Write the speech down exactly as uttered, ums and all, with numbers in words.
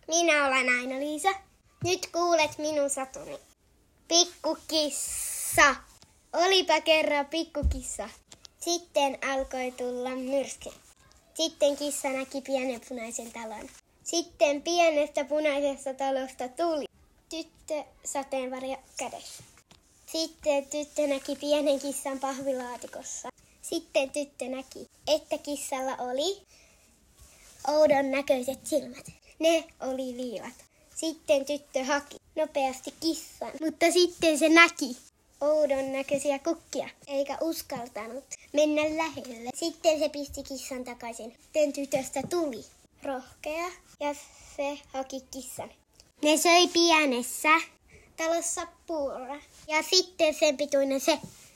Minä olen Aino-Liisa. Nyt kuulet minun satuni. Pikkukissa. Olipa kerran pikkukissa. Sitten alkoi tulla myrsky. Sitten kissa näki pienen punaisen talon. Sitten pienestä punaisesta talosta tuli tyttö sateenvarjo kädessä. Sitten tyttö näki pienen kissan pahvilaatikossa. Sitten tyttö näki, että kissalla oli oudon näköiset silmät. Ne oli liivat. Sitten tyttö haki nopeasti kissan, mutta sitten se näki oudon näköisiä kukkia, eikä uskaltanut mennä lähelle. Sitten se pisti kissan takaisin. Sitten tytöstä tuli rohkea ja se haki kissan. Ne söi pienessä talossa puuroa ja sitten sen pituinen se